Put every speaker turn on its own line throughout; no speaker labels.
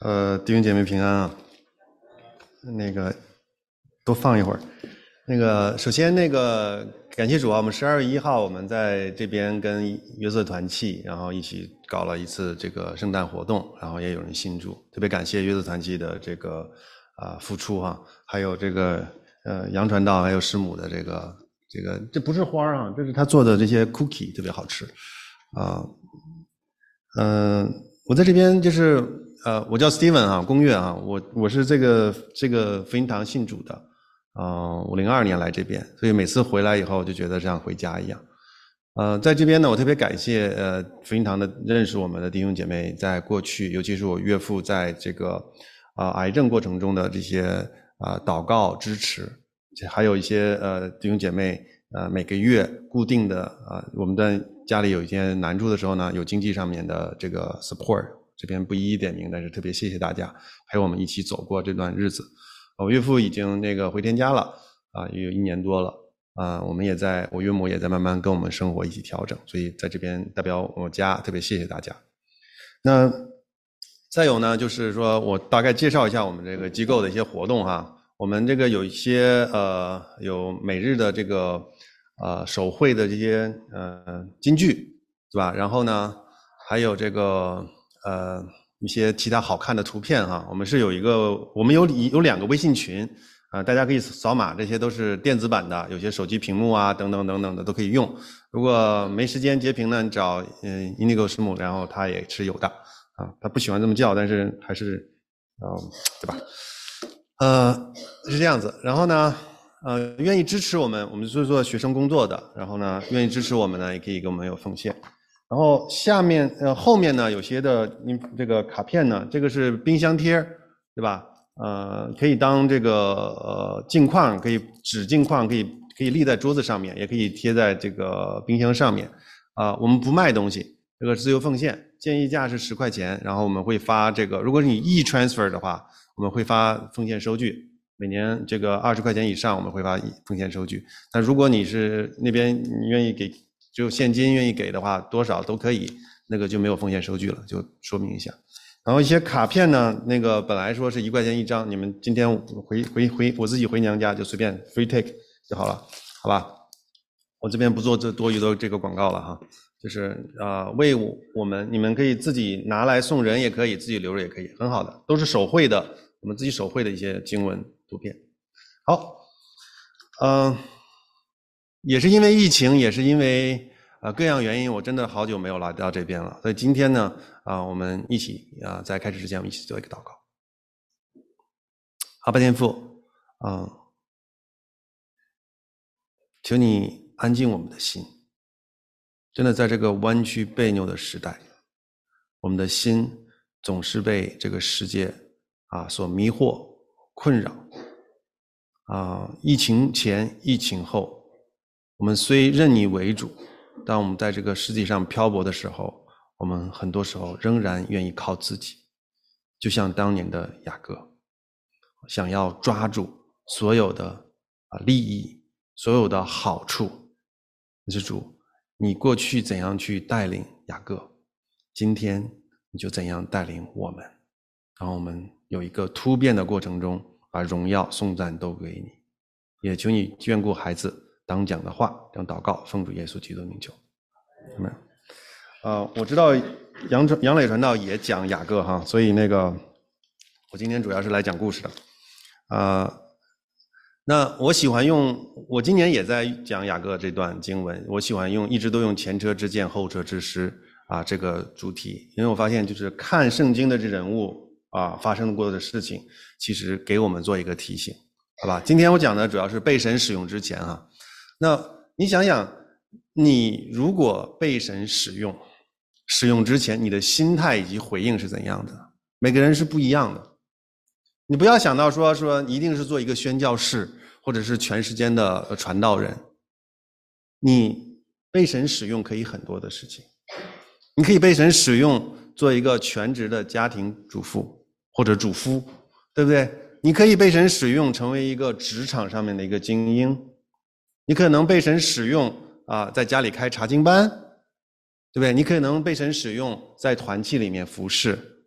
弟兄姐妹平安啊。那个多放一会儿。首先感谢主啊，我们12月1号我们在这边跟约瑟团契，然后一起搞了一次这个圣诞活动，然后也有人信主，特别感谢约瑟团契的这个付出啊，还有这个杨传道还有师母的这不是花啊，这是他做的这些 cookie 特别好吃啊。我在这边就是我叫 Steven 啊，公岳啊，我是这个福音堂信主的，我02年来这边，所以每次回来以后就觉得像回家一样。在这边呢，我特别感谢福音堂的认识我们的弟兄姐妹，在过去，尤其是我岳父在这个癌症过程中的这些祷告支持，还有一些弟兄姐妹每个月固定的我们在家里有一些难处的时候呢，有经济上面的这个 support， 这边不一一点名，但是特别谢谢大家陪我们一起走过这段日子。我岳父已经回天家了也有1年多了我岳母也在慢慢跟我们生活一起调整，所以在这边代表我家特别谢谢大家。那再有呢，就是说我大概介绍一下我们这个机构的一些活动哈。我们这个有一些有每日的这个手绘的这些金句，对吧？然后呢，还有这个一些其他好看的图片哈。我们有2个微信群大家可以扫码，这些都是电子版的，有些手机屏幕啊等等等等的都可以用。如果没时间截屏呢，你找Inigo 师母，然后他也是有的他不喜欢这么叫，但是还是对吧？是这样子。然后呢愿意支持我们是做学生工作的，然后呢愿意支持我们呢，也可以给我们有奉献。然后后面呢有些的这个卡片呢，这个是冰箱贴，对吧？可以当这个镜框，可以纸镜框，可以立在桌子上面，也可以贴在这个冰箱上面我们不卖东西，这个自由奉献，建议价是10块钱，然后我们会发这个，如果你e-transfer 的话，我们会发奉献收据，每年这个20块钱以上我们会发奉献收据。那如果你是那边你愿意给就现金愿意给的话，多少都可以，那个就没有奉献收据了，就说明一下。然后一些卡片呢，本来说是1块钱1张，你们今天我自己回娘家就随便 free take 就好了，好吧？我这边不做这多余的这个广告了哈，就是为你们可以自己拿来送人，也可以自己留着也可以，很好的，都是手绘的，我们自己手绘的一些经文图片。好，也是因为疫情，也是因为各样原因，我真的好久没有来到这边了，所以今天呢我们一起在开始之前我们一起做一个祷告。阿爸天父求你安静我们的心，真的在这个弯曲悖扭的时代，我们的心总是被这个世界所迷惑困扰疫情前疫情后，我们虽认你为主，当我们在这个世界上漂泊的时候，我们很多时候仍然愿意靠自己，就像当年的雅各，想要抓住所有的利益，所有的好处。但是主，你过去怎样去带领雅各，今天你就怎样带领我们，然后我们有一个突变的过程中，把荣耀颂赞都归你。也求你眷顾孩子当讲的话，这样祷告，奉主耶稣基督的名求。我知道杨磊传道也讲雅各哈，所以我今天主要是来讲故事的那我今年也在讲雅各这段经文，我喜欢一直都用前车之鉴后车之师这个主题，因为我发现就是看圣经的这人物发生过的事情，其实给我们做一个提醒，好吧？今天我讲的主要是被神使用之前那你想想，你如果被神使用之前，你的心态以及回应是怎样的？每个人是不一样的。你不要想到说一定是做一个宣教士，或者是全时间的传道人。你被神使用可以很多的事情，你可以被神使用做一个全职的家庭主妇或者主夫，对不对？你可以被神使用成为一个职场上面的一个精英，你可能被神使用在家里开查经班，对不对？你可能被神使用在团契里面服侍，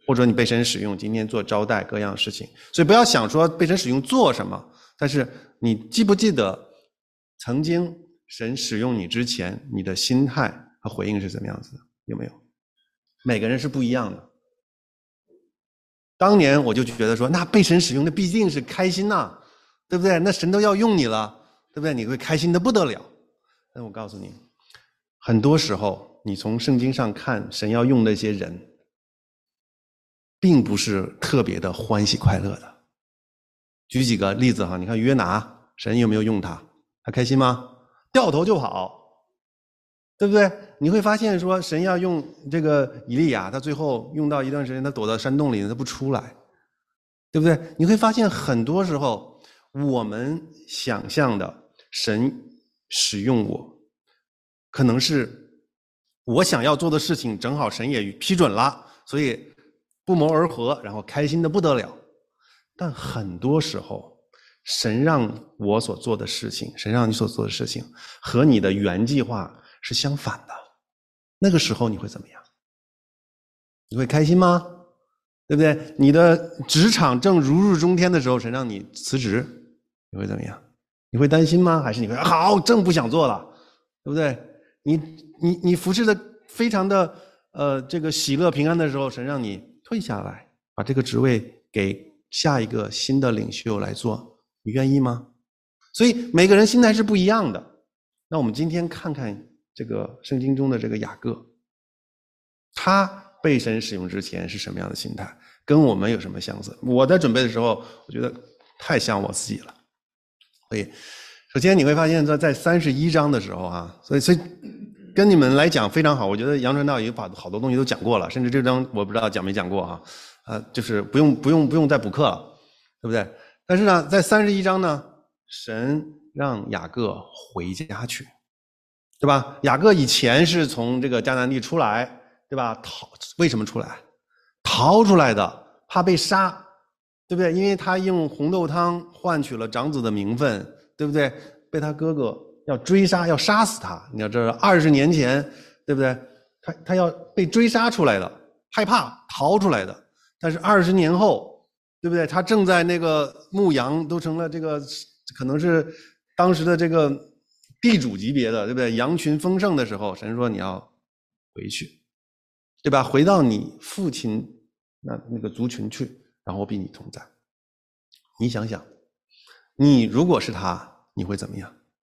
或者你被神使用，今天做招待各样事情。所以不要想说被神使用做什么，但是你记不记得曾经神使用你之前，你的心态和回应是怎么样子的？有没有？每个人是不一样的。当年我就觉得说，那被神使用，那必定是开心呐，对不对？那神都要用你了，对不对？你会开心的不得了。但我告诉你，很多时候你从圣经上看神要用那些人，并不是特别的欢喜快乐的。举几个例子哈，你看约拿，神有没有用他？他开心吗？掉头就跑，对不对？你会发现说神要用这个以利亚，他最后用到一段时间，他躲到山洞里，他不出来，对不对？你会发现很多时候我们想象的神使用我，可能是我想要做的事情正好神也批准了，所以不谋而合，然后开心的不得了。但很多时候神让我所做的事情，神让你所做的事情和你的原计划是相反的，那个时候你会怎么样？你会开心吗？对不对？你的职场正如日中天的时候，神让你辞职，你会怎么样？你会担心吗？还是你会好，正不想做了，对不对？你服侍的非常的这个喜乐平安的时候，神让你退下来，把这个职位给下一个新的领袖来做，你愿意吗？所以每个人心态是不一样的。那我们今天看看这个圣经中的这个雅各，他被神使用之前是什么样的心态，跟我们有什么相似？我在准备的时候，我觉得太像我自己了。所以首先你会发现在31章的时候啊，所以跟你们来讲非常好，我觉得杨传道也把好多东西都讲过了，甚至这章我不知道讲没讲过啊，就是不用再补课了，对不对？但是呢，在31章呢，神让雅各回家去，对吧？雅各以前是从这个迦南地出来，对吧？为什么出来？逃出来的，怕被杀，对不对？因为他用红豆汤换取了长子的名分，对不对？被他哥哥要追杀，要杀死他。你要知道，20年前，对不对？他要被追杀出来的，害怕逃出来的。但是20年后，对不对？他正在那个牧羊，都成了这个可能是当时的这个地主级别的，对不对？羊群丰盛的时候，神说你要回去，对吧？回到你父亲那个族群去，然后我比你同在。你想想，你如果是他，你会怎么样？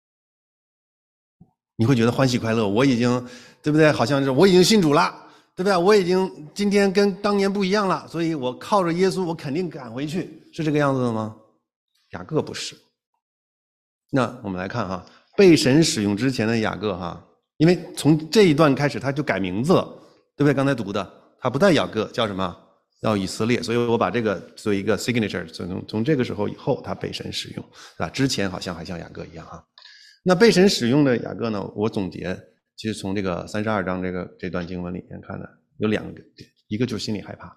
你会觉得欢喜快乐，我已经，对不对？好像是我已经信主了，对不对？我已经今天跟当年不一样了，所以我靠着耶稣，我肯定赶回去，是这个样子的吗？雅各不是。那我们来看哈，被神使用之前的雅各哈，因为从这一段开始他就改名字了，对不对？刚才读的，他不带雅各，叫什么？叫以色列。所以我把这个做一个 signature， 从这个时候以后，他被神使用，对吧？之前好像还像雅各一样哈。那被神使用的雅各呢？我总结，其实从这个32章这段经文里面看的有2个，一个就是心里害怕，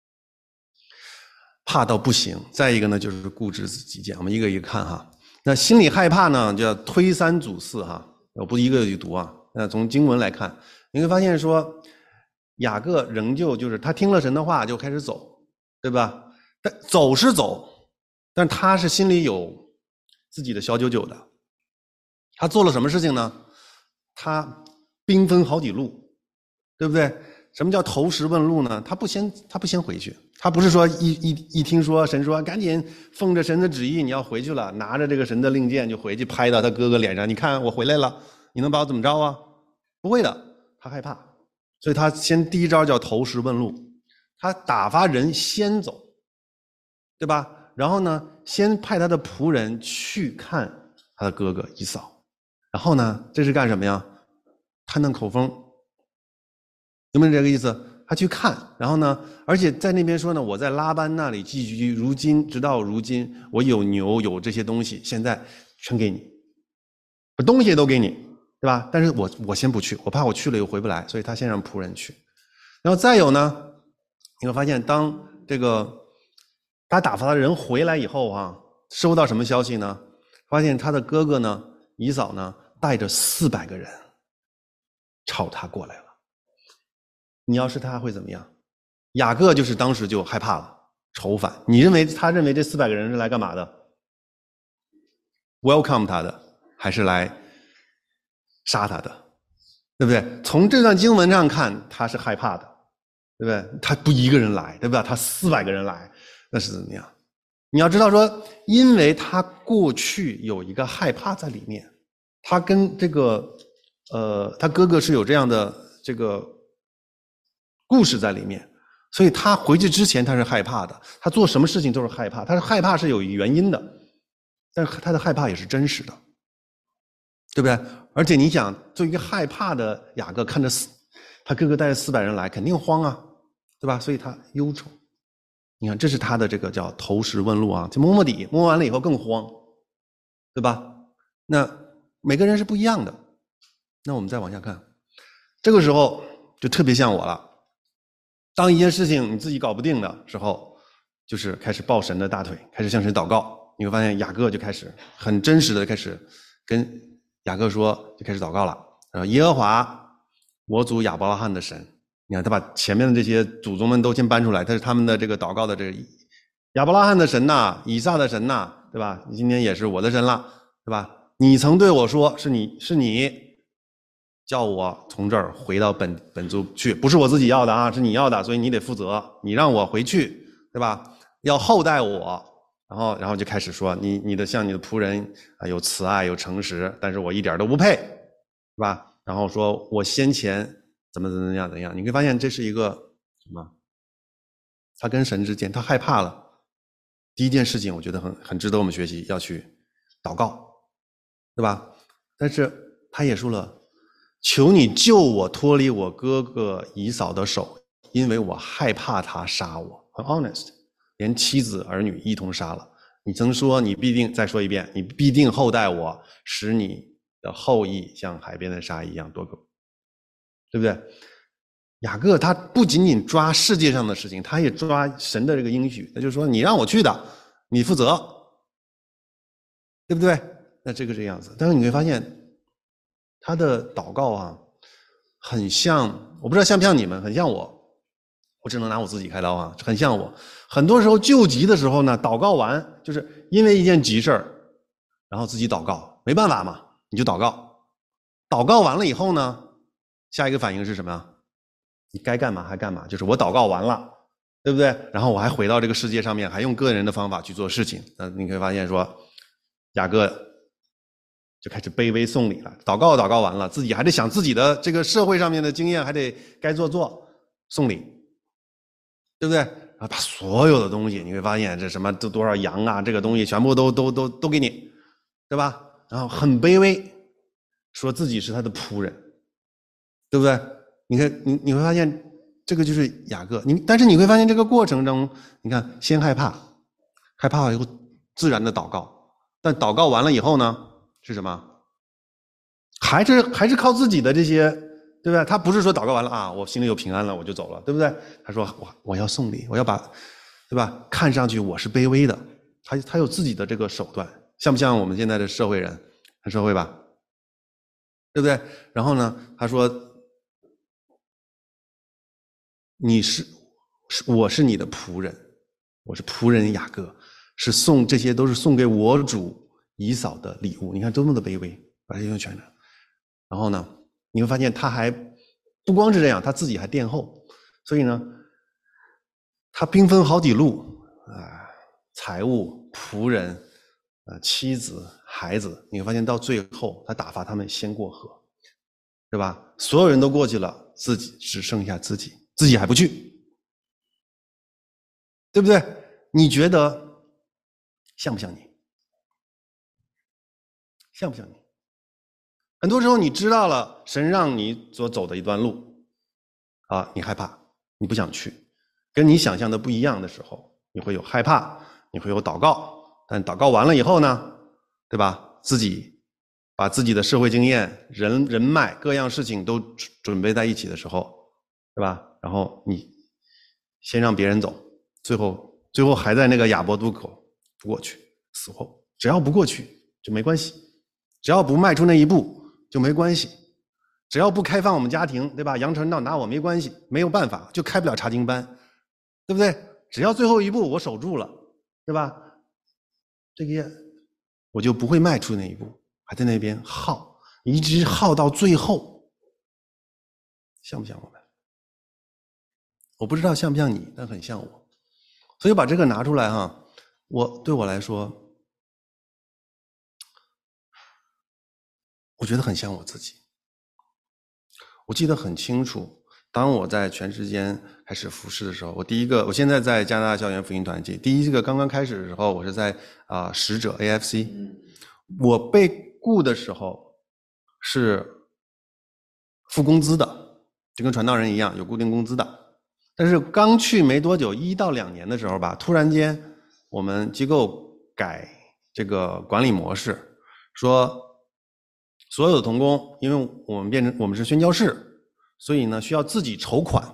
怕到不行；再一个呢，就是固执己见。我们一个一个看哈。那心里害怕呢，就要推三阻四哈。我不一个一个读啊。那从经文来看，你会发现说，雅各仍旧就是他听了神的话就开始走，对吧？但走是走，但他是心里有自己的小九九的。他做了什么事情呢？他兵分好几路，对不对？什么叫投石问路呢？他不先回去，他不是说一听说神说赶紧奉着神的旨意你要回去了，拿着这个神的令箭就回去拍到他哥哥脸上，你看我回来了，你能把我怎么着啊？不会的，他害怕，所以他第一招叫投石问路，他打发人先走，对吧？然后呢，先派他的仆人去看他的哥哥以扫。然后呢，这是干什么呀？探探口风，有没有这个意思？他去看，然后呢，而且在那边说呢，我在拉班那里寄居，直到如今，我有牛，有这些东西，现在全给你，把东西都给你，对吧？但是我先不去，我怕我去了又回不来，所以他先让仆人去。然后再有呢，你会发现，当这个他打发的人回来以后啊，收到什么消息呢？发现他的哥哥呢，以扫呢，带着400个人朝他过来了。你要是他会怎么样？ 雅各就是当时就害怕了，愁烦。他认为这400个人是来干嘛的 ？welcome 他的，还是来杀他的？对不对？从这段经文上看，他是害怕的，对不对？他不一个人来，对吧？他400个人来，那是怎么样？你要知道说，因为他过去有一个害怕在里面，他跟这个他哥哥是有这样的这个故事在里面，所以他回去之前他是害怕的，他做什么事情都是害怕，他是害怕是有原因的，但是他的害怕也是真实的，对不对？而且你想，作为一个害怕的雅各，看着他哥哥带着400人来，肯定慌啊，对吧？所以他忧愁。你看，这是他的这个叫投石问路啊，就摸摸底，摸完了以后更慌，对吧？那每个人是不一样的。那我们再往下看，这个时候就特别像我了。当一件事情你自己搞不定的时候，就是开始抱神的大腿，开始向神祷告。你会发现雅各就开始很真实的开始跟雅各说，就开始祷告了。耶和华，我祖亚伯拉罕的神。你看，他把前面的这些祖宗们都先搬出来，他是他们的这个祷告的这个亚伯拉罕的神呐，以撒的神呐，对吧？今天也是我的神了，对吧？你曾对我说，是你叫我从这儿回到本族去，不是我自己要的啊，是你要的，所以你得负责，你让我回去，对吧？要厚待我，然后就开始说，你的像你的仆人啊，有慈爱，有诚实，但是我一点都不配，是吧？然后说我先前怎么样，你会发现这是一个什么？他跟神之间，他害怕了。第一件事情，我觉得很值得我们学习，要去祷告，对吧？但是他也说了，求你救我脱离我哥哥以扫的手，因为我害怕他杀我。很 honest， 连妻子儿女一同杀了。你曾说你必定，再说一遍，你必定厚待我，使你的后裔像海边的沙一样多个，对不对？雅各他不仅仅抓世界上的事情，他也抓神的这个应许。他就说你让我去的，你负责，对不对？那这个样子。但是你会发现他的祷告啊，很像，我不知道像不像你们，很像我只能拿我自己开刀啊，很像我。很多时候救急的时候呢，祷告完就是因为一件急事儿，然后自己祷告，没办法嘛，你就祷告。祷告完了以后呢，下一个反应是什么呀？你该干嘛还干嘛，就是我祷告完了，对不对？然后我还回到这个世界上面，还用个人的方法去做事情。那你可以发现说，雅各就开始卑微送礼了。祷告完了，自己还得想自己的这个社会上面的经验，还得该做送礼，对不对？然后把所有的东西，你会发现这什么都多少羊啊，这个东西全部都给你，对吧？然后很卑微，说自己是他的仆人，对不对？你看，你会发现这个就是雅各。但是你会发现这个过程中，你看先害怕了以后自然的祷告，但祷告完了以后呢，是什么？还是靠自己的这些，对不对？他不是说祷告完了啊，我心里有平安了，我就走了，对不对？他说我要送礼，我要把，对吧？看上去我是卑微的，他有自己的这个手段，像不像我们现在的社会人？很社会吧，对不对？然后呢，他说。我是你的仆人，我是仆人雅各，这些都是送给我主以扫的礼物。你看多么的卑微，把这些全了。然后呢，你会发现他还不光是这样，他自己还殿后，所以呢，他兵分好几路啊，财物、仆人、妻子、孩子，你会发现到最后，他打发他们先过河，对吧？所有人都过去了，自己只剩下自己还不去，对不对？你觉得像不像你？像不像你？很多时候你知道了神让你所走的一段路啊，你害怕，你不想去，跟你想象的不一样的时候，你会有害怕，你会有祷告，但祷告完了以后呢，对吧？自己把自己的社会经验、人脉各样事情都准备在一起的时候，对吧？然后你先让别人走，最后还在那个雅博渡口不过去，死后只要不过去就没关系，只要不迈出那一步就没关系，只要不开放我们家庭，对吧？杨晨到拿我没关系，没有办法，就开不了查经班， 对不对？只要最后一步我守住了，对吧？这个我就不会迈出那一步，还在那边耗，一直耗到最后，像不像我们？我不知道像不像你，但很像我。所以把这个拿出来哈，对我来说，我觉得很像我自己。我记得很清楚，当我在全时间开始服侍的时候，我现在在加拿大校园福音团契，第一个刚刚开始的时候，我是在使者 AFC，我被雇的时候是付工资的，就跟传道人一样有固定工资的。但是刚去没多久，1到2年的时候吧，突然间我们机构改这个管理模式，说所有的同工，因为我们是宣教士，所以呢需要自己筹款。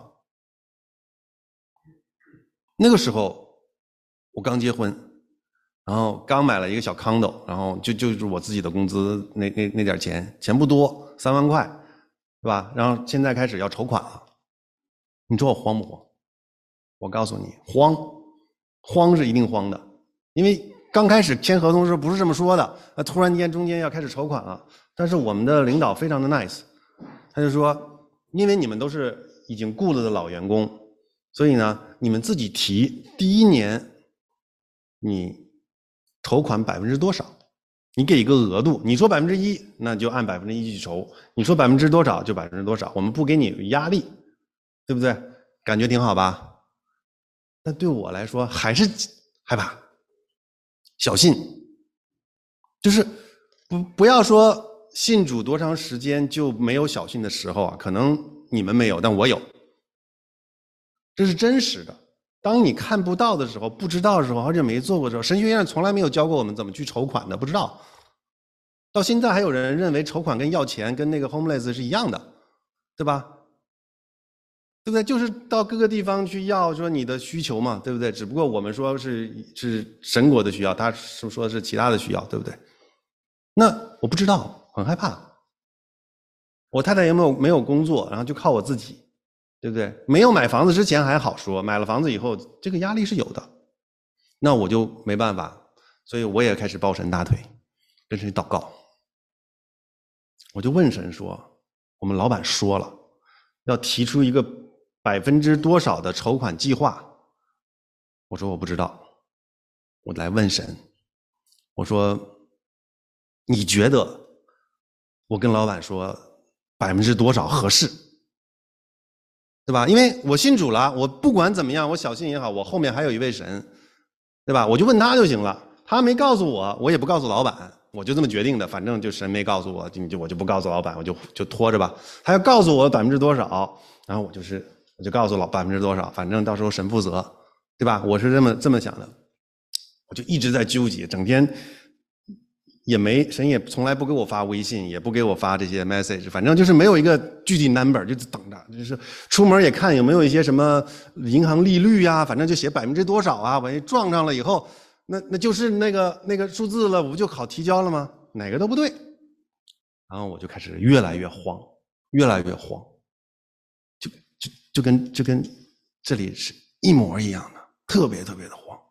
那个时候我刚结婚，然后刚买了一个小 condo， 然后就是我自己的工资那点钱不多，3万块，对吧？然后现在开始要筹款了，你说我慌不慌？我告诉你，慌是一定慌的，因为刚开始签合同的时候不是这么说的，那突然间中间要开始筹款了。但是我们的领导非常的 nice， 他就说，因为你们都是已经雇了的老员工，所以呢，你们自己提第1年你筹款多少，你给一个额度，你说1%，那就按1%去筹；你说多少就多少，我们不给你压力，对不对？感觉挺好吧？但对我来说还是害怕，小信，就是不要说信主多长时间就没有小信的时候啊，可能你们没有，但我有，这是真实的。当你看不到的时候，不知道的时候，而且没做过的时候，神学院从来没有教过我们怎么去筹款的，不知道。到现在还有人认为筹款跟要钱跟那个 homeless 是一样的，对吧？对不对？就是到各个地方去要说你的需求嘛，对不对？只不过我们说是神国的需要，他说的是其他的需要，对不对？那我不知道，很害怕。我太太也没有工作，然后就靠我自己，对不对？没有买房子之前还好说，买了房子以后，这个压力是有的。那我就没办法，所以我也开始抱神大腿，跟神祷告。我就问神说，我们老板说了，要提出一个多少的筹款计划。我说我不知道，我来问神，我说你觉得我跟老板说多少合适，对吧？因为我信主了，我不管怎么样，我小信也好，我后面还有一位神，对吧？我就问他就行了，他没告诉我，我也不告诉老板，我就这么决定的。反正就神没告诉我，我就不告诉老板，我就拖着吧。他要告诉我多少，然后我就告诉多少，反正到时候神负责，对吧？我是这么想的，我就一直在纠结，整天神也从来不给我发微信，也不给我发这些 message， 反正就是没有一个具体 number， 就等着，就是出门也看有没有一些什么银行利率啊，反正就写多少啊，万一撞上了以后，那就是那个数字了，我不就好提交了吗？哪个都不对，然后我就开始越来越慌，越来越慌，就跟这里是一模一样的，特别特别的慌。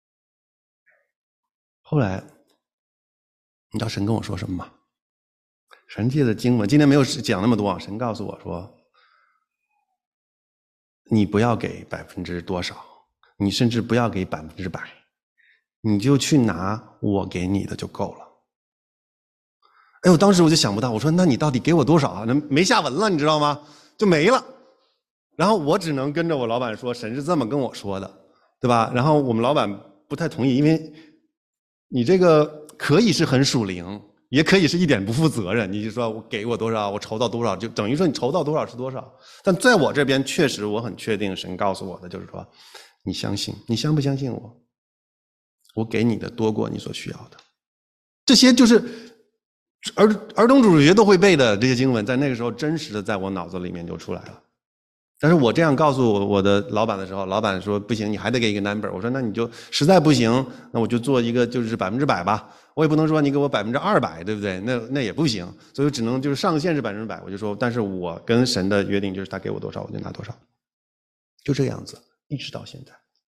后来你知道神跟我说什么吗？神借的经文，今天没有讲那么多啊。神告诉我说，你不要给多少，你甚至不要给100%，你就去拿我给你的就够了。哎，我当时我就想不到，我说那你到底给我多少啊？那没下文了，你知道吗？就没了。然后我只能跟着我老板说，神是这么跟我说的，对吧？然后我们老板不太同意，因为你这个可以是很属灵，也可以是一点不负责任。你就说我给我多少，我筹到多少，就等于说你筹到多少是多少。但在我这边，确实我很确定，神告诉我的就是说，你相信，你相不相信我？我给你的多过你所需要的。这些就是儿童主日学都会背的这些经文，在那个时候真实的在我脑子里面就出来了。但是我这样告诉我的老板的时候，老板说不行，你还得给一个 number。我说那你就实在不行，那我就做一个就是100%吧。我也不能说你给我200%，对不对？那也不行，所以我只能就是上限是100%。我就说，但是我跟神的约定就是他给我多少我就拿多少，就这样子， 一直到现在。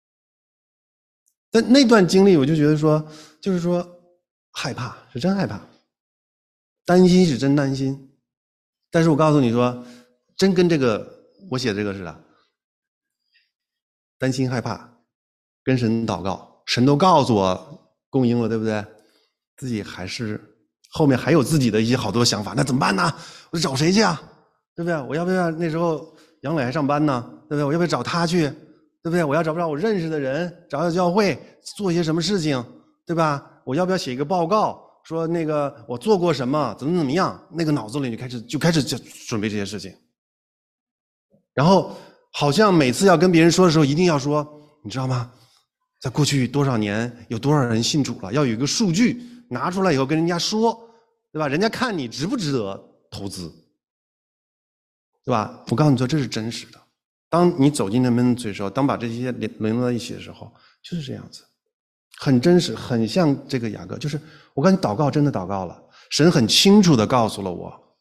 但那段经历我就觉得说，就是说害怕，是真害怕，担心是真担心。但是我告诉你说，真跟这个我写的这个似的，担心害怕，跟神祷告，神都告诉我供应了，对不对？自己还是后面还有自己的一些好多想法，那怎么办呢？我找谁去啊？对不对？我要不要那时候杨磊还上班呢？对不对？我要不要找他去？对不对？我要找不找我认识的人，找教会做一些什么事情，对吧？我要不要写一个报告，说那个我做过什么，怎么样？那个脑子里就开始准备这些事情，然后好像每次要跟别人说的时候，一定要说，你知道吗？在过去多少年，有多少人信主了？要有一个数据拿出来以后跟人家说，对吧？人家看你值不值得投资，对吧？我告诉你说，这是真实的。当你走进那门的时候，当把这些连到一起的时候，就是这样子，很真实，很像这个雅各。就是我跟你祷告，真的祷告了，神很清楚的告诉了我，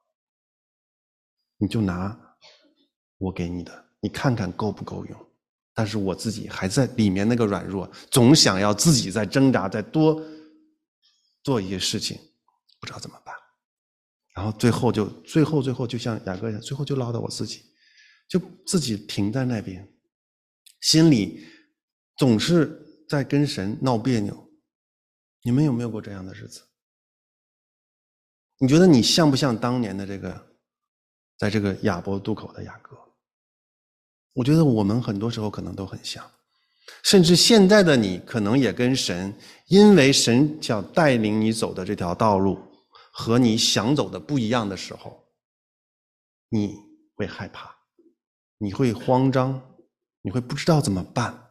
你就拿我给你的，你看看够不够用。但是我自己还在里面那个软弱，总想要自己在挣扎，再多做一些事情，不知道怎么办。然后最后就像雅各一样，最后就落到我自己，就自己停在那边，心里总是在跟神闹别扭。你们有没有过这样的日子？你觉得你像不像当年的这个在这个雅博渡口的雅各？我觉得我们很多时候可能都很像，甚至现在的你可能也跟神，因为神想带领你走的这条道路和你想走的不一样的时候，你会害怕，你会慌张，你会不知道怎么办。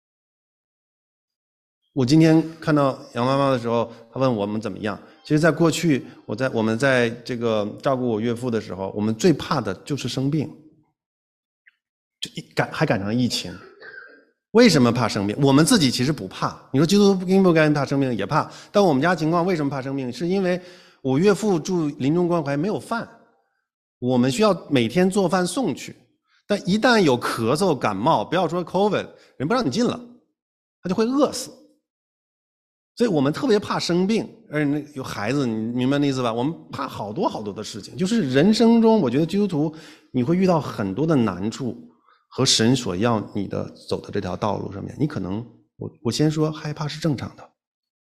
我今天看到杨妈妈的时候，她问我们怎么样。其实在过去我们在这个照顾我岳父的时候，我们最怕的就是生病，还赶上疫情。为什么怕生病？我们自己其实不怕，你说基督徒应不该怕生病？也怕。但我们家情况为什么怕生病？是因为我岳父住临终关怀没有饭，我们需要每天做饭送去。但一旦有咳嗽感冒，不要说 COVID， 人不让你进了，他就会饿死。所以我们特别怕生病，而且有孩子，你明白那意思吧？我们怕好多好多的事情。就是人生中，我觉得基督徒你会遇到很多的难处，和神所要你的走的这条道路上面，你可能我先说害怕是正常的。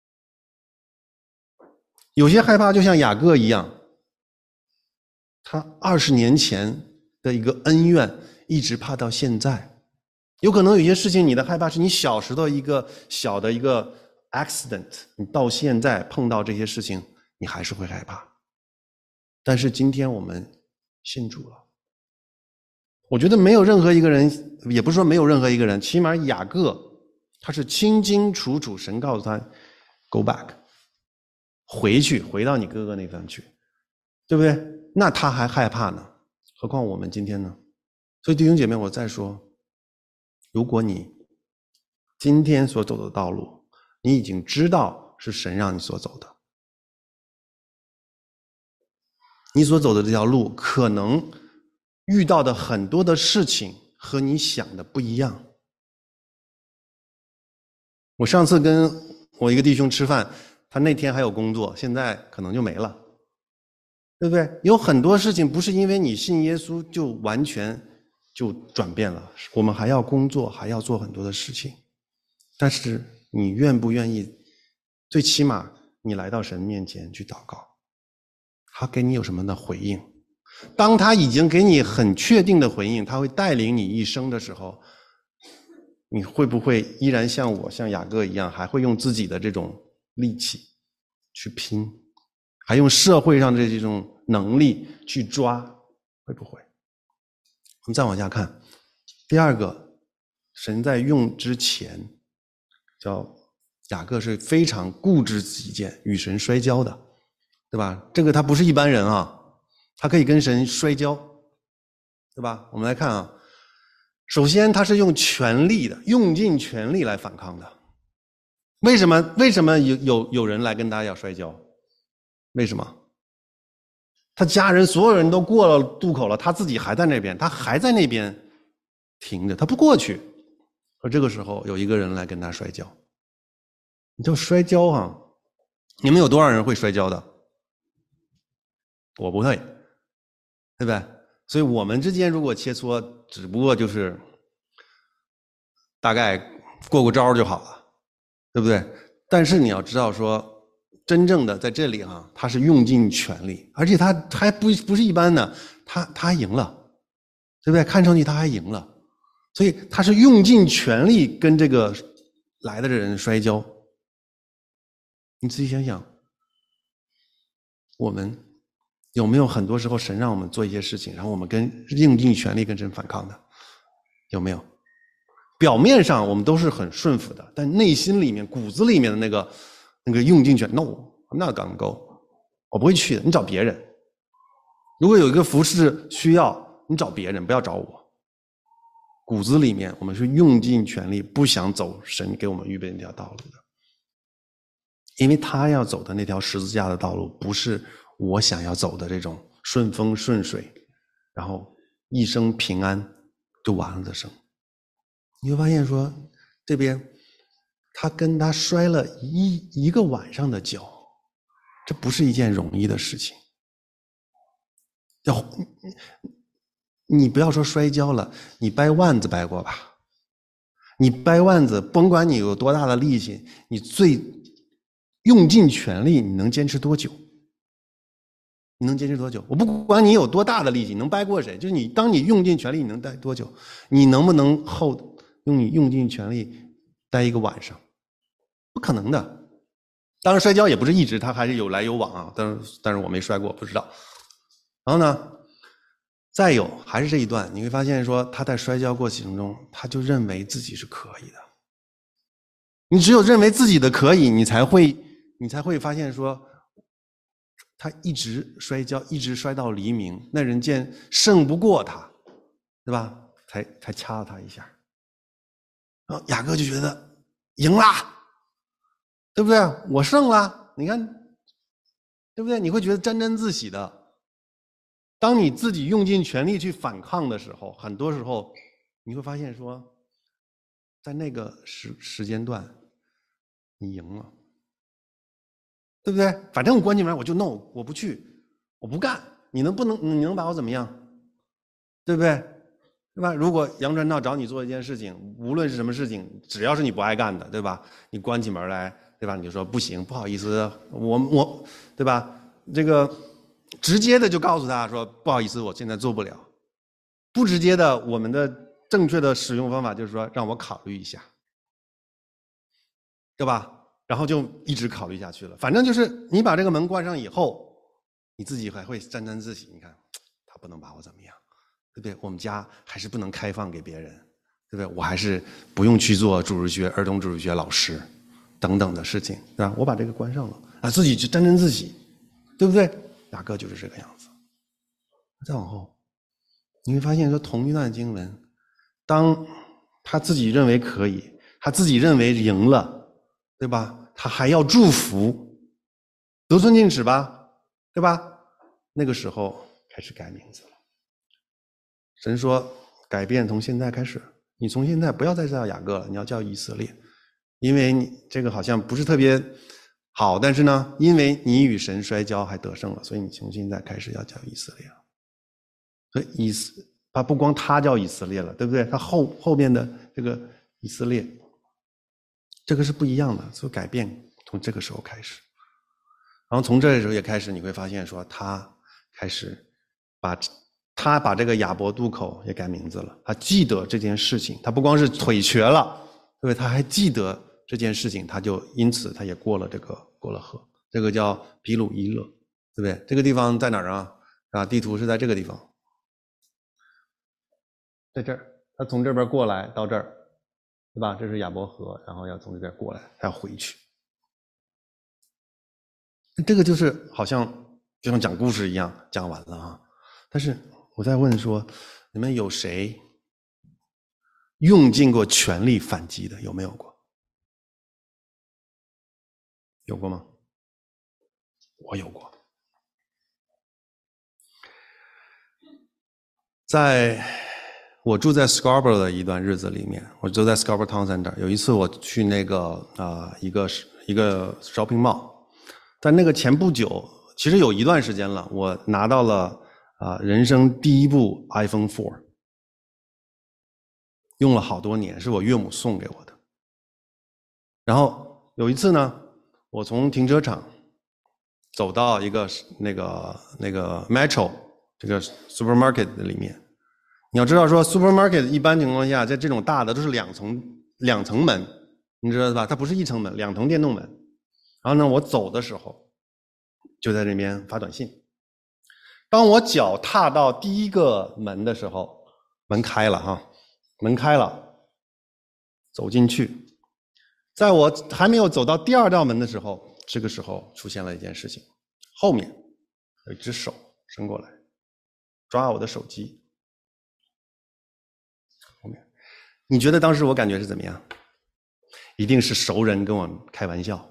有些害怕就像雅各一样，他20年前的一个恩怨一直怕到现在。有可能有些事情你的害怕是你小时候一个小的一个 accident， 你到现在碰到这些事情你还是会害怕。但是今天我们信主了，我觉得没有任何一个人，也不是说没有任何一个人，起码雅各他是清清楚楚，神告诉他 go back， 回到你哥哥那方去，对不对？那他还害怕呢，何况我们今天呢？所以弟兄姐妹，我再说，如果你今天所走的道路，你已经知道是神让你所走的，你所走的这条路可能遇到的很多的事情和你想的不一样。我上次跟我一个弟兄吃饭，他那天还有工作，现在可能就没了，对不对？有很多事情不是因为你信耶稣就完全就转变了，我们还要工作，还要做很多的事情。但是你愿不愿意，最起码你来到神面前去祷告，他给你有什么的回应？当他已经给你很确定的回应，他会带领你一生的时候，你会不会依然像我像雅各一样，还会用自己的这种力气去拼，还用社会上的这种能力去抓？会不会？我们再往下看，第二个，神在用之前，叫雅各是非常固执己见，与神摔跤的，对吧？这个他不是一般人啊，他可以跟神摔跤，对吧？我们来看啊，首先他是用全力的，用尽全力来反抗的。为什么有人来跟他要摔跤？为什么？他家人所有人都过了渡口了，他自己还在那边，他还在那边停着，他不过去。 而这个时候有一个人来跟他摔跤。你就摔跤啊，你们有多少人会摔跤的？我不会，对不对？所以我们之间如果切磋，只不过就是大概过招就好了，对不对？但是你要知道说，真正的在这里哈，他是用尽全力，而且他还不是一般的，他还赢了，对不对？看上去他还赢了，所以他是用尽全力跟这个来的人摔跤。你仔细想想，我们有没有很多时候神让我们做一些事情，然后我们用尽全力跟神反抗的？有没有？表面上我们都是很顺服的，但内心里面、骨子里面的那个用尽全 ，no，I'm not gonna go，我不会去的。你找别人。如果有一个服侍需要，你找别人，不要找我。骨子里面我们是用尽全力，不想走神给我们预备那条道路的。因为他要走的那条十字架的道路，不是我想要走的这种顺风顺水，然后一生平安就完了的生。你会发现说，这边他跟他摔了一个晚上的跤，这不是一件容易的事情。你不要说摔跤了，你掰腕子掰过吧？你掰腕子，甭管你有多大的力气，你最用尽全力，你能坚持多久？你能坚持多久？我不管你有多大的力气，能掰过谁？就是当你用尽全力，你能待多久？你能不能用尽全力待一个晚上？不可能的。当然摔跤也不是一直，它还是有来有往啊。但是我没摔过，不知道。然后呢，再有还是这一段，你会发现说他在摔跤过程中，他就认为自己是可以的。你只有认为自己的可以，你才会发现说，他一直摔跤，一直摔到黎明，那人见胜不过他，对吧？才掐了他一下。然后雅各就觉得赢啦，对不对？我胜了，你看，对不对？你会觉得沾沾自喜的。当你自己用尽全力去反抗的时候，很多时候你会发现说，在那个时间段，你赢了，对不对？反正我关起门我就 no， 我不去，我不干，你能把我怎么样？对不对？对吧？如果杨传道找你做一件事情，无论是什么事情，只要是你不爱干的，对吧？你关起门来，对吧？你就说不行，不好意思，我，对吧？这个直接的就告诉他说不好意思，我现在做不了。不直接的，我们的正确的使用方法就是说让我考虑一下，对吧？然后就一直考虑下去了。反正就是你把这个门关上以后，你自己还会沾沾自喜。你看，他不能把我怎么样。对不对？我们家还是不能开放给别人，对不对？我还是不用去做主日学、儿童主日学老师等等的事情，对吧？我把这个关上了啊，自己就沾沾自喜，对不对？雅各就是这个样子。再往后，你会发现说，同一段经文，当他自己认为可以，他自己认为赢了，对吧？他还要祝福，得寸进尺吧，对吧？那个时候开始改名字了。神说改变从现在开始，你从现在不要再叫雅各了，你要叫以色列，因为你这个好像不是特别好，但是呢，因为你与神摔跤还得胜了，所以你从现在开始要叫以色列了。所以他不光他叫以色列了，对不对？他后面的这个以色列，这个是不一样的，所以改变从这个时候开始。然后从这个时候也开始，你会发现说他开始把这个亚伯渡口也改名字了，他记得这件事情，他不光是腿瘸了，对不对？他还记得这件事情，因此他也过了河，这个叫比鲁伊勒，对不对？这个地方在哪儿啊？地图是在这个地方，在这儿，他从这边过来到这儿，对吧？这是亚伯河，然后要从这边过来，他要回去。这个就是好像就像讲故事一样，讲完了啊。但是我在问说，你们有谁用尽过全力反击的？有没有过？有过吗？我有过。在我住在 Scarborough 的一段日子里面，我住在 Scarborough Town Center。有一次我去那个一个 shopping mall， 但那个前不久，其实有一段时间了，我拿到了人生第一部 iPhone 4，用了好多年，是我岳母送给我的。然后有一次呢，我从停车场走到一个那个 Metro 这个 supermarket 里面。你要知道说 supermarket 一般情况下在这种大的都是两层门，你知道吧？它不是一层门，2层电动门。然后呢，我走的时候就在那边发短信。当我脚踏到第一个门的时候，门开了哈，门开了，走进去。在我还没有走到第2道门的时候，这个时候出现了一件事情，后面有一只手伸过来，抓我的手机。你觉得当时我感觉是怎么样？一定是熟人跟我开玩笑。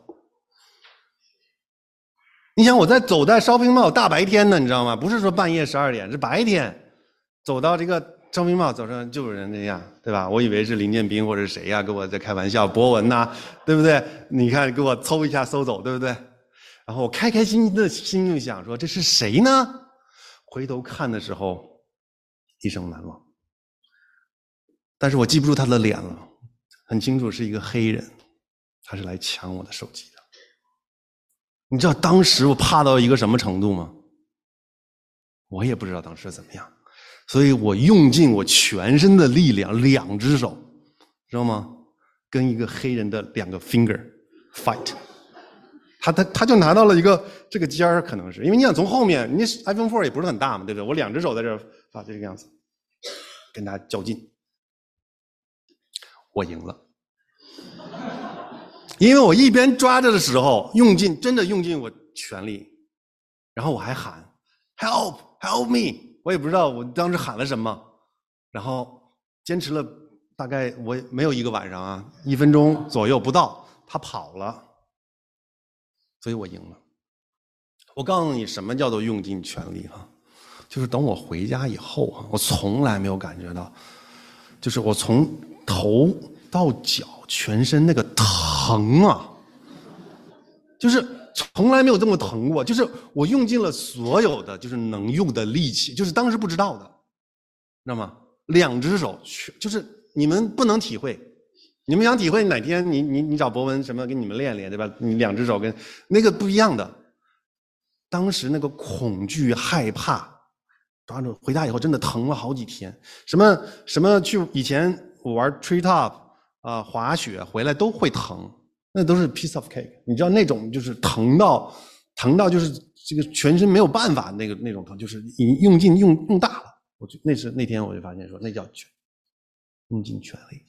你想我走在 shopping mall 大白天的，你知道吗？不是说半夜12点，是白天，走到这个 shopping mall 走上就有人那样，对吧？我以为是林建斌或者是谁呀，跟我在开玩笑，博文呐，对不对？你看给我抽一下收走，对不对？然后我开开心心的心就想说这是谁呢？回头看的时候，一生难忘。但是我记不住他的脸了，很清楚是一个黑人，他是来抢我的手机的。你知道当时我怕到一个什么程度吗？我也不知道当时怎么样，所以我用尽我全身的力量，2只手，知道吗？跟一个黑人的2个 finger fight， 他就拿到了一个这个尖儿，可能是因为你想从后面，你 iPhone 4也不是很大嘛，对不对？我2只手在这儿就这个样子，跟他较劲。我赢了，因为我一边抓着的时候真的用尽我全力，然后我还喊 help help me， 我也不知道我当时喊了什么，然后坚持了大概我没有1个晚上啊，1分钟左右不到，他跑了，所以我赢了。我告诉你什么叫做用尽全力哈，就是等我回家以后哈，我从来没有感觉到，就是我从头到脚全身那个疼啊，就是从来没有这么疼过，就是我用尽了所有的就是能用的力气，就是当时不知道的，知道吗？2只手，就是你们不能体会，你们想体会哪天你找博文什么跟你们练练，对吧？你2只手跟那个不一样的，当时那个恐惧害怕，抓住回家以后真的疼了好几天，什么去以前我玩 tree top 滑雪回来都会疼，那都是 piece of cake。你知道那种就是疼到就是这个全身没有办法那种疼，就是你用尽用大了。那天我就发现说那叫用尽全力，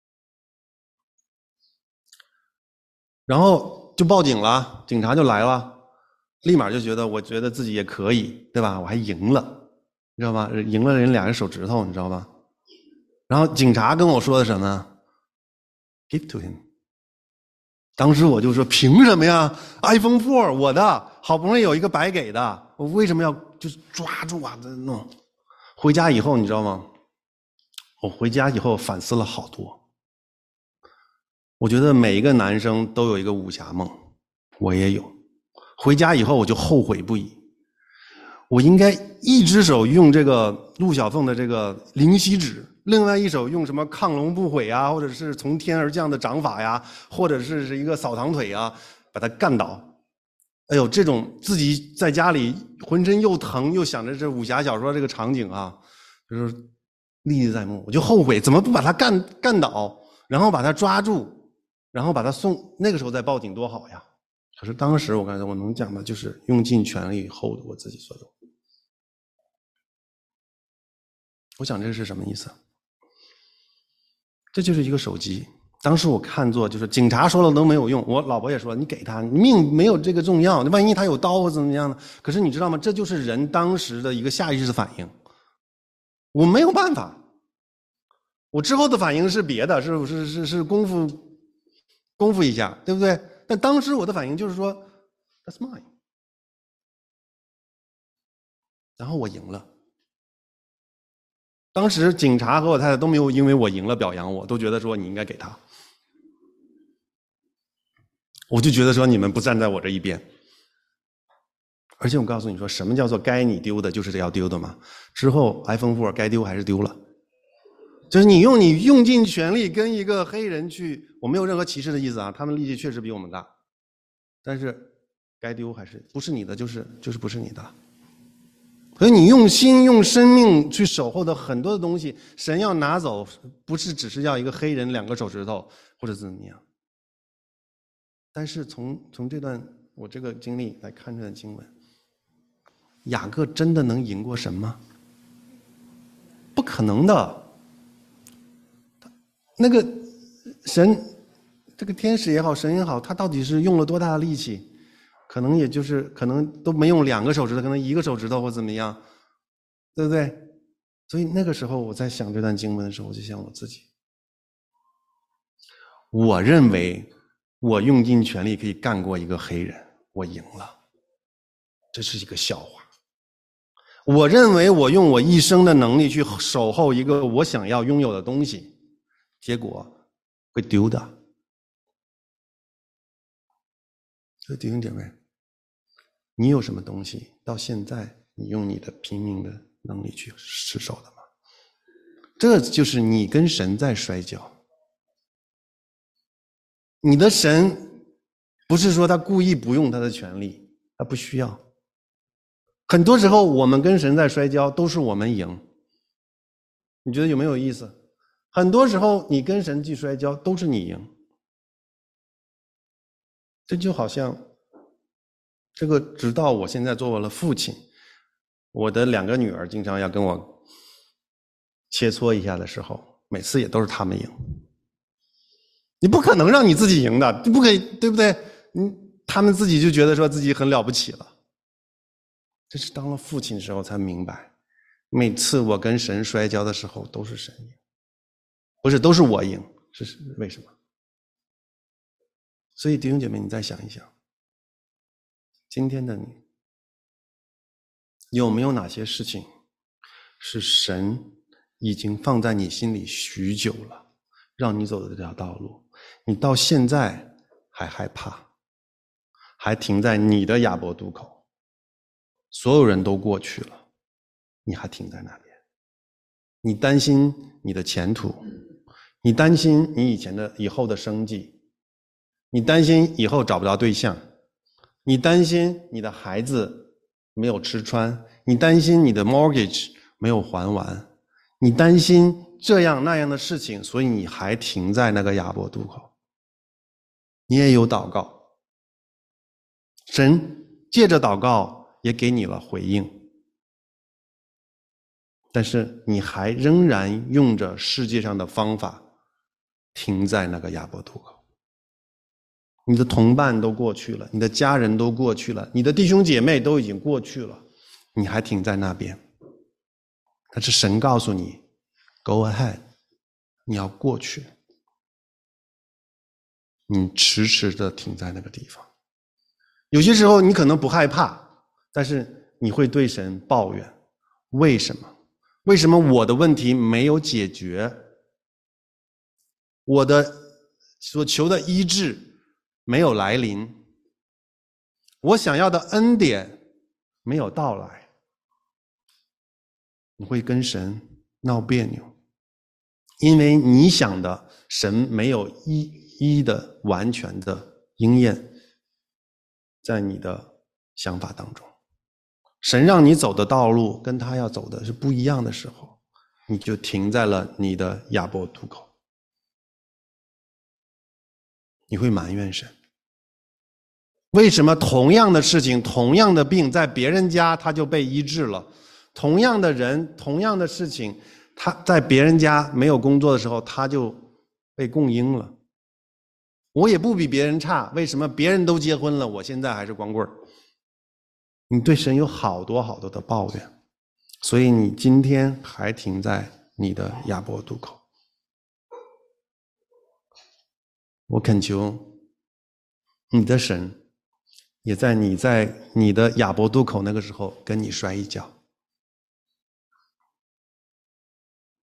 然后就报警了，警察就来了，立马就我觉得自己也可以，对吧？我还赢了，你知道吗？赢了人2个手指头，你知道吗？然后警察跟我说的什么 ？Give to him。当时我就说凭什么呀 ？iPhone 4我的，好不容易有一个白给的，我为什么要就是抓住啊？弄。回家以后你知道吗？我回家以后反思了好多。我觉得每一个男生都有一个武侠梦，我也有。回家以后我就后悔不已。我应该1只手用这个陆小凤的这个灵犀指，另外1手用什么亢龙不悔啊，或者是从天而降的掌法呀，或者是一个扫堂腿啊，把他干倒。哎呦，这种自己在家里浑身又疼又想着这武侠小说这个场景啊，就是历历在目。我就后悔怎么不把他干倒，然后把他抓住，然后把他那个时候再报警多好呀。可是当时我感觉我能讲的就是用尽全力以后的我自己所有。我想这是什么意思？这就是一个手机。当时我看作就是警察说了都没有用，我老婆也说你给他，你命没有这个重要，万一他有刀或怎么样呢？可是你知道吗？这就是人当时的一个下意识反应。我没有办法，我之后的反应是别的，是功夫一下，对不对？但当时我的反应就是说 ，That's mine。然后我赢了。 当时警察和我太太都没有因为我赢了表扬我，都觉得说你应该给他。我就觉得说你们不站在我这一边。而且我告诉你说，什么叫做该你丢的就是这要丢的嘛？之后 iPhone 4该丢还是丢了。就是你用尽全力跟一个黑人去，我没有任何歧视的意思啊，他们力气确实比我们大，但是该丢还是不是你的，就是不是你的。所以你用心用生命去守候的很多的东西，神要拿走，不是只是要一个黑人2个手指头或者怎么样。但是从这段我这个经历来看这段经文，雅各真的能赢过神吗？不可能的。那个神，这个天使也好，神也好，他到底是用了多大的力气？可能也就是可能都没用2个手指头，可能1个手指头或怎么样，对不对？所以那个时候我在想这段经文的时候，我就想我自己，我认为我用尽全力可以干过一个黑人，我赢了，这是一个笑话。我认为我用我一生的能力去守候一个我想要拥有的东西，结果会丢的。所以弟兄姐妹，你有什么东西到现在你用你的拼命的能力去持守的吗？这就是你跟神在摔跤。你的神不是说他故意不用他的权利，他不需要。很多时候我们跟神在摔跤，都是我们赢。你觉得有没有意思？很多时候你跟神去摔跤，都是你赢。这就好像这个，直到我现在做了父亲，我的2个女儿经常要跟我切磋一下的时候，每次也都是他们赢。你不可能让你自己赢的，不可以，对不对？他们自己就觉得说自己很了不起了。这是当了父亲的时候才明白，每次我跟神摔跤的时候都是神赢，不是都是我赢，是为什么？所以弟兄姐妹，你再想一想，今天的你有没有哪些事情是神已经放在你心里许久了，让你走的这条道路，你到现在还害怕，还停在你的雅博渡口，所有人都过去了，你还停在那边。你担心你的前途，你担心你以后的生计，你担心以后找不着对象，你担心你的孩子没有吃穿，你担心你的 mortgage 没有还完，你担心这样那样的事情，所以你还停在那个雅博渡口。你也有祷告，神借着祷告也给你了回应，但是你还仍然用着世界上的方法停在那个雅博渡口。你的同伴都过去了，你的家人都过去了，你的弟兄姐妹都已经过去了，你还停在那边。但是神告诉你 Go ahead， 你要过去，你迟迟的停在那个地方。有些时候你可能不害怕，但是你会对神抱怨，为什么？为什么我的问题没有解决？我的所求的医治没有来临，我想要的恩典没有到来。你会跟神闹别扭，因为你想的神没有一的完全的应验在你的想法当中。神让你走的道路跟他要走的是不一样的时候，你就停在了你的雅博渡口，你会埋怨神。为什么同样的事情，同样的病，在别人家他就被医治了，同样的人，同样的事情，他在别人家没有工作的时候他就被供应了。我也不比别人差，为什么别人都结婚了，我现在还是光棍儿？你对神有好多好多的抱怨，所以你今天还停在你的雅博渡口。我恳求你的神也在你的雅博渡口那个时候跟你摔一跤。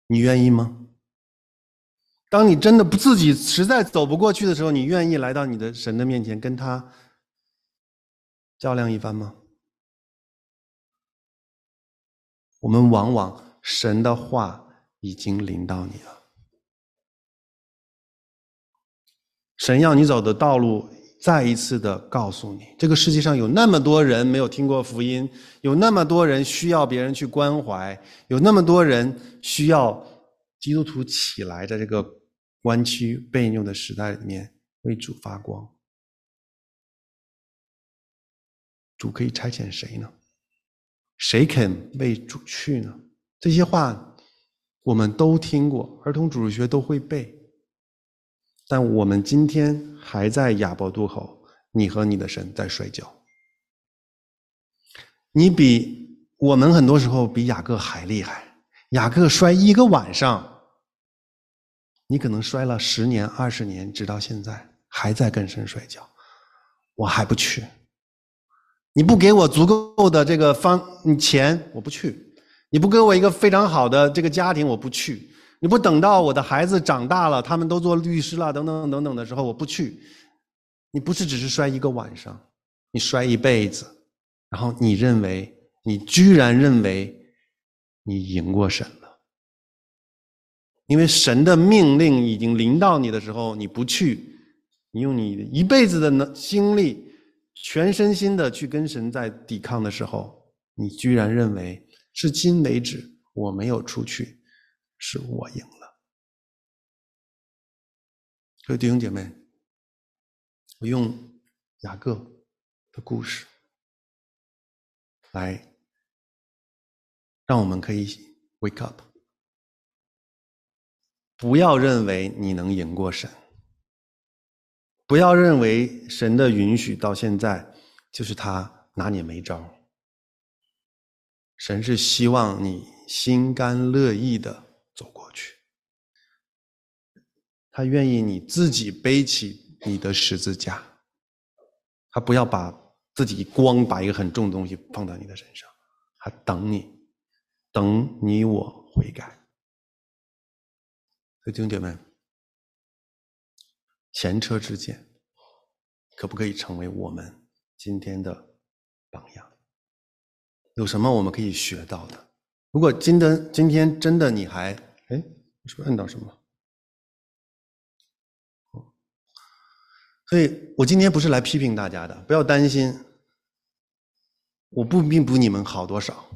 你愿意吗？当你真的自己实在走不过去的时候，你愿意来到你的神的面前跟他较量一番吗？我们往往神的话已经临到你了，神要你走的道路再一次的告诉你，这个世界上有那么多人没有听过福音，有那么多人需要别人去关怀，有那么多人需要基督徒起来，在这个弯曲悖谬的时代里面为主发光。主可以差遣谁呢？谁肯为主去呢？这些话我们都听过，儿童主日学都会背。但我们今天还在亚伯渡口，你和你的神在摔跤。我们很多时候比雅各还厉害。雅各摔一个晚上，你可能摔了10年、20年，直到现在还在跟神摔跤。我还不去。你不给我足够的这个钱，我不去。你不给我一个非常好的这个家庭，我不去。你不等到我的孩子长大了，他们都做律师了，等等等等的时候，我不去。你不是只是摔一个晚上，你摔一辈子，然后你居然认为你赢过神了。因为神的命令已经临到你的时候，你不去，你用你一辈子的精力全身心的去跟神在抵抗的时候，你居然认为至今为止我没有出去，是我赢了。各位弟兄姐妹，我用雅各的故事来让我们可以 wake up， 不要认为你能赢过神，不要认为神的允许到现在就是他拿你没招。神是希望你心甘乐意的走过去，他愿意你自己背起你的十字架，他不要把自己光把一个很重的东西放到你的身上，他等你我悔改。所以弟兄姐妹，前车之鉴可不可以成为我们今天的榜样？有什么我们可以学到的？如果今天真的你还我是不是摁到什么？所以我今天不是来批评大家的，不要担心，我并不比你们好多少，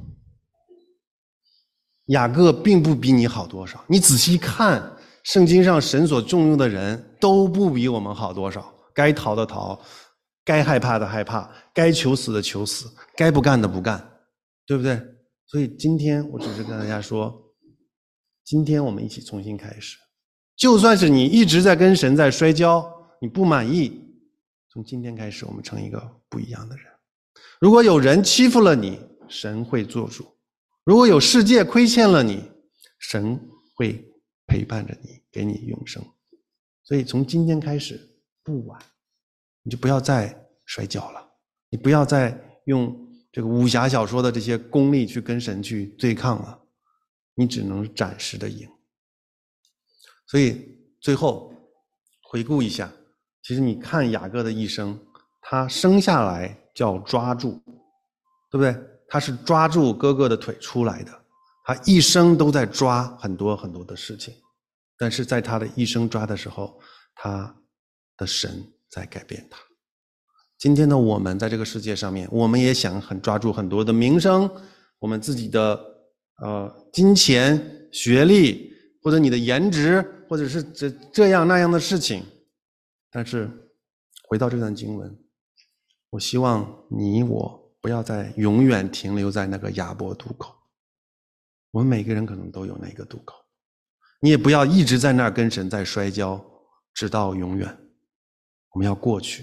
雅各并不比你好多少。你仔细看圣经上神所重用的人都不比我们好多少，该逃的逃，该害怕的害怕，该求死的求死，该不干的不干，对不对？所以今天我只是跟大家说，今天我们一起重新开始。就算是你一直在跟神在摔跤，你不满意，从今天开始我们成一个不一样的人。如果有人欺负了你，神会做主；如果有世界亏欠了你，神会陪伴着你，给你永生。所以从今天开始不晚，你就不要再摔跤了，你不要再用这个武侠小说的这些功力去跟神去对抗了，你只能暂时的赢。所以最后回顾一下，其实你看雅各的一生，他生下来叫抓住，对不对？他是抓住哥哥的腿出来的，他一生都在抓很多很多的事情，但是在他的一生抓的时候，他的神在改变他。今天的我们在这个世界上面，我们也想抓住很多的名声，我们自己的金钱、学历，或者你的颜值，或者是这样那样的事情。但是回到这段经文，我希望你我不要再永远停留在那个雅博渡口。我们每个人可能都有那个渡口，你也不要一直在那儿跟神在摔跤，直到永远。我们要过去，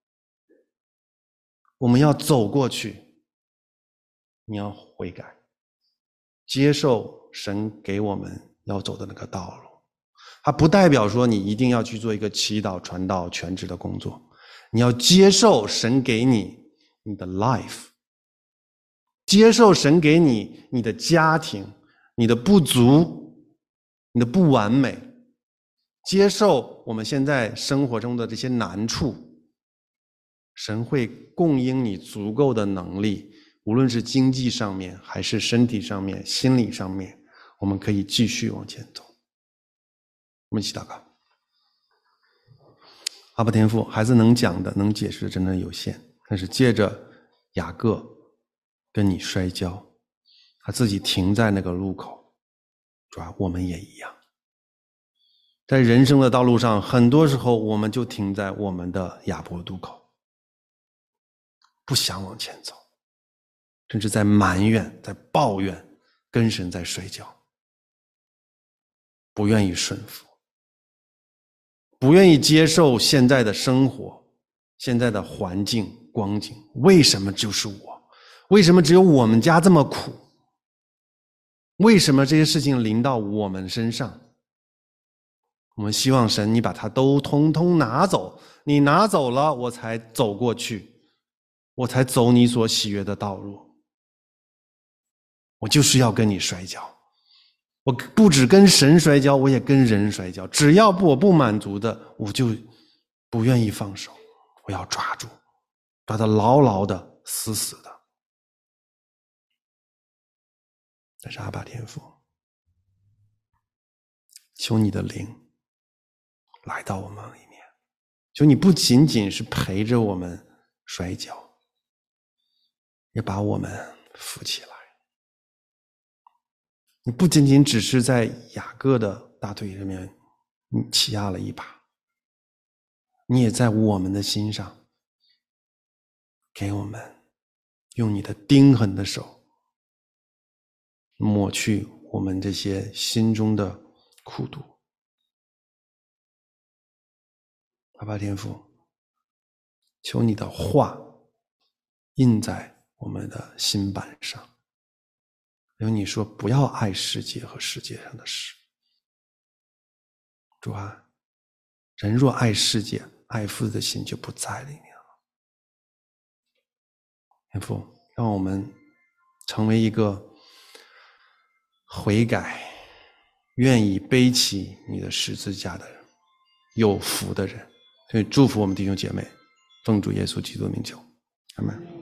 我们要走过去。你要悔改，接受神给我们要走的那个道路。它不代表说你一定要去做一个祈祷、传道、全职的工作，你要接受神给你的 life， 接受神给你的家庭，你的不足， 你的不完美，接受我们现在生活中的这些难处，神会供应你足够的能力，无论是经济上面，还是身体上面、心理上面，我们可以继续往前走。我们一起祷告。阿爸天父，孩子能讲的、能解释的真的有限，但是借着雅各跟你摔跤，他自己停在那个路口，主啊，我们也一样。在人生的道路上，很多时候我们就停在我们的雅博渡口，不想往前走，甚至在埋怨、在抱怨，跟神在摔跤，不愿意顺服，不愿意接受现在的生活，现在的环境光景。为什么就是我？为什么只有我们家这么苦？为什么这些事情临到我们身上？我们希望神你把它都通通拿走，你拿走了，我才走过去，我才走你所喜悦的道路。我就是要跟你摔跤，我不只跟神摔跤，我也跟人摔跤。只要我不满足的，我就不愿意放手，我要抓住，抓得牢牢的、死死的。但是阿爸天父，求你的灵来到我们里面，求你不仅仅是陪着我们摔跤，也把我们扶起来。你不仅仅只是在雅各的大腿上面起压了一把，你也在我们的心上给我们用你的钉痕的手抹去我们这些心中的苦毒。阿爸天父，求你的话印在我们的心板上，因为你说不要爱世界和世界上的事。主啊，人若爱世界，爱父的心就不在里面了。天父，让我们成为一个悔改、愿意背起你的十字架的人，有福的人。所以祝福我们弟兄姐妹，奉主耶稣基督的名求，阿们。